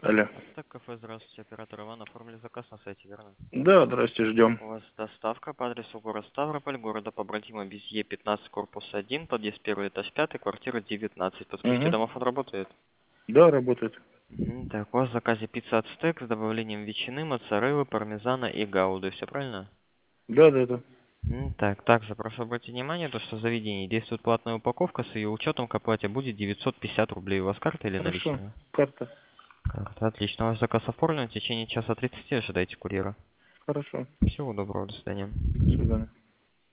Алло. Так, кафе, здравствуйте, оператор Иван, оформили заказ на сайте, верно? Да, здрасте, ждем. У вас доставка по адресу город Ставрополь, города Побратима, Безье, 15, корпус 1, подъезд 1, этаж 5, квартира 19. Подскажите, Угу. домофон работает? Да, работает. Так, у вас в заказе пицца ацтек с добавлением ветчины, моцареллы, пармезана и гауды, все правильно? Да, да, да. Так, также прошу обратить внимание, то, что в заведении действует платная упаковка, с ее учетом к оплате будет 950 рублей. У вас карта или Хорошо. наличные? Карта. Карта, отлично. Ваш заказ оформлен, в течение часа 30 ожидайте курьера. Хорошо. Всего доброго, до свидания. До свидания.